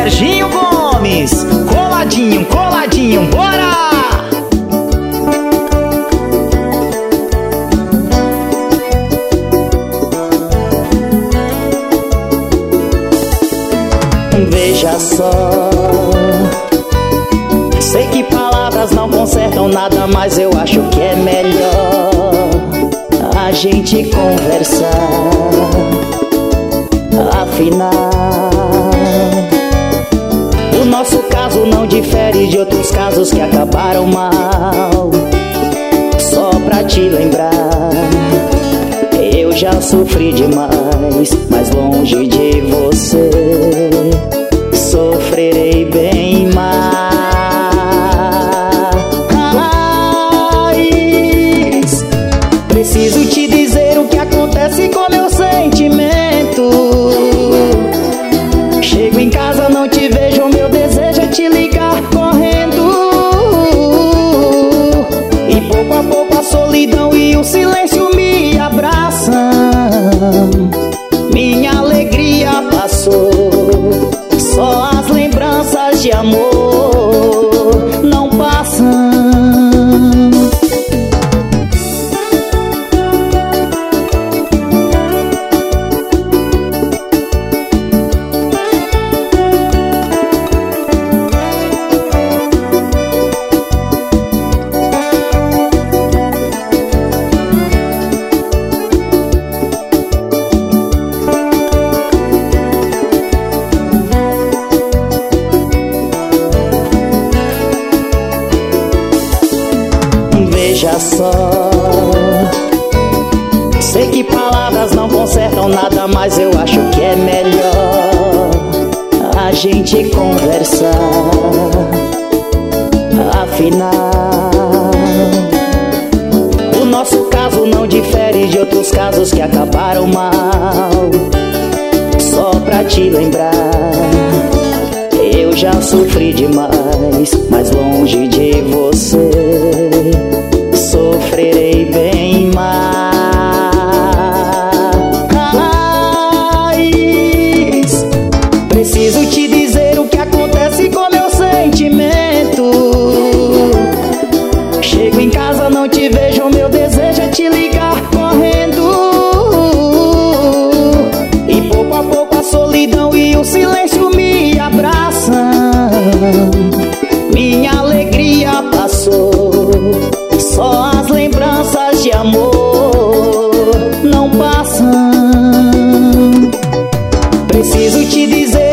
Serginho Gomes. Coladinho, coladinho, bora! Veja só, sei que palavras não consertam nada, mas eu acho que é melhor a gente conversar. Afinal, o nosso caso não difere de outros casos que acabaram mal. Só pra te lembrar, eu já sofri demais, mas longe de você sofrerei bem mais. Preciso te dizer o que acontece com meu sentimento. Chego em casa, não te vejo, meu desejo é te ligar correndo. E pouco a pouco a solidão e o silêncio me abraçam. Minha alegria passou, só as lembranças de amor não passam. Veja só, sei que palavras não consertam nada, mas eu acho que é melhor a gente conversar. Afinal, o nosso caso não difere de outros casos que acabaram mal. Só pra te lembrar, eu já sofri demais, mas longe de você sofrerei bem mais. Preciso te dizer o que acontece com meu sentimento. Chego em casa, não te vejo, meu desejo é te ligar correndo. E pouco a pouco a solidão e o silêncio me abraçam. Minha alegria passou, só as lembranças de amor não passam. Preciso te dizer